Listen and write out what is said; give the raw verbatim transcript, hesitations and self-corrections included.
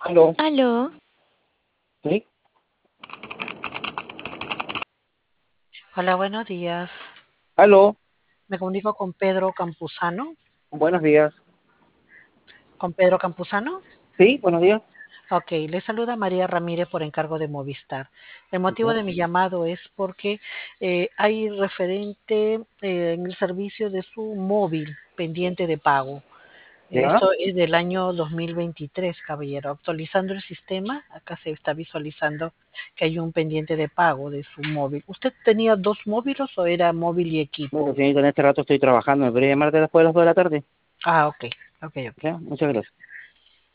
Aló, Aló, sí, Hola, buenos días. aló, Me comunico con Pedro Campuzano. buenos días. ¿Con Pedro Campuzano? Sí, buenos días. Ok, le saluda María Ramírez por encargo de Movistar. El motivo Ya, de mi llamado es porque eh, hay referente eh, en el servicio de su móvil pendiente de pago. ya, Esto es del año dos mil veintitrés, caballero. Actualizando el sistema, acá se está visualizando que hay un pendiente de pago de su móvil. ¿Usted tenía dos móviles o era móvil y bueno, equipo? señorita, en este rato estoy trabajando. ¿Me podría llamarte después de las dos de la tarde? Ah, ok, ok, ok. Ya, muchas gracias.